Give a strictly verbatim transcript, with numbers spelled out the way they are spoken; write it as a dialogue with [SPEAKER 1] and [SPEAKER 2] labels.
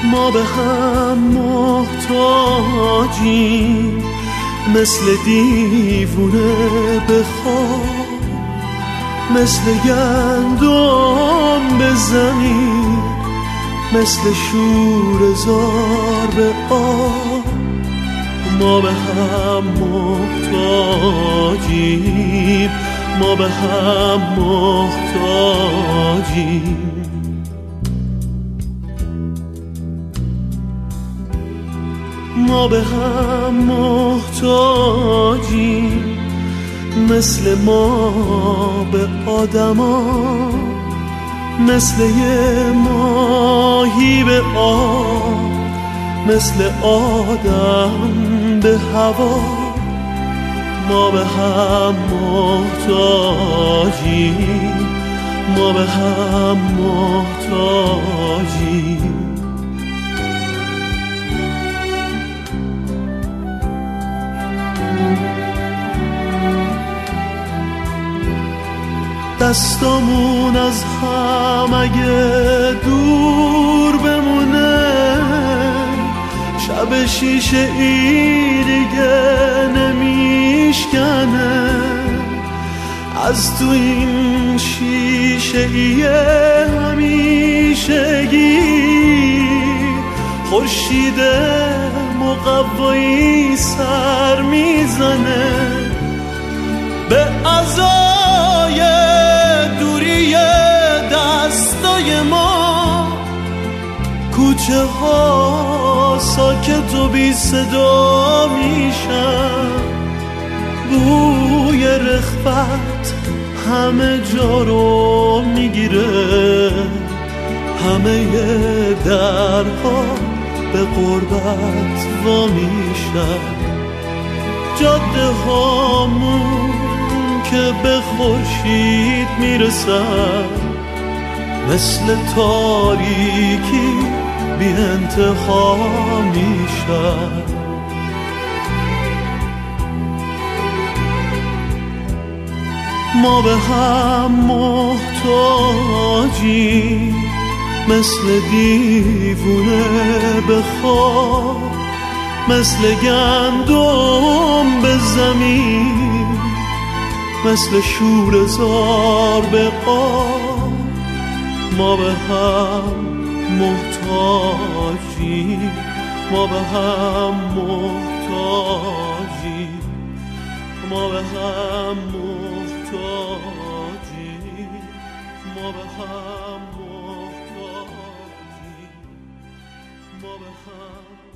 [SPEAKER 1] ما به هم محتاجیم، مثل دیوونه به خواب، مثل گندم به زمین، مثل شور زار به آب. ما به هم محتاجیم، ما به هم محتاجیم. ما به هم محتاجیم، مثل ما به آدما، مثل یه ماهی به آب، مثل آدم به هوا. ما به هم محتاجیم، ما به هم محتاجیم. دستامون از هم اگه دور بمونه، شب شیشه ای دیگه نمیشکنه. از تو این شیشه ای همیشگی خورشید مقوایی سر میزنه به ازای دوری دستای ما. کوچه ها ساکت و بی صدا میشن، بوی رخوت همه جا رو میگیره، همه درها به غربت وا میشن. جاده هامون که به خورشید میرسن، مثل تاریکی بی انتها میشن. ما به هم محتاجیم، مثل دیوونه به خواب، مثل گندم به زمین، مثل شور زار به آب. ما به هم محتاجیم، ما به هم محتاجیم، ما به هم محتاجیم، ما به هم محتاجیم، ما به هم